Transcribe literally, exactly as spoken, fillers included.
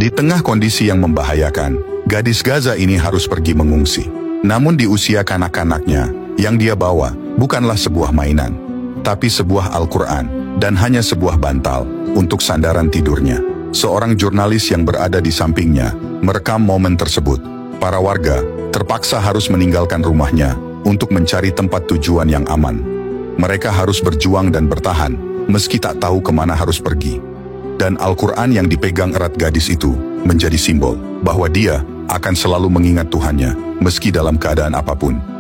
Di tengah kondisi yang membahayakan, gadis Gaza ini harus pergi mengungsi. Namun di usia kanak-kanaknya, yang dia bawa bukanlah sebuah mainan, tapi sebuah Al-Quran dan hanya sebuah bantal untuk sandaran tidurnya. Seorang jurnalis yang berada di sampingnya merekam momen tersebut. Para warga terpaksa harus meninggalkan rumahnya untuk mencari tempat tujuan yang aman. Mereka harus berjuang dan bertahan, meski tak tahu kemana harus pergi. Dan Al-Quran yang dipegang erat gadis itu menjadi simbol bahwa dia akan selalu mengingat Tuhannya, meski dalam keadaan apapun.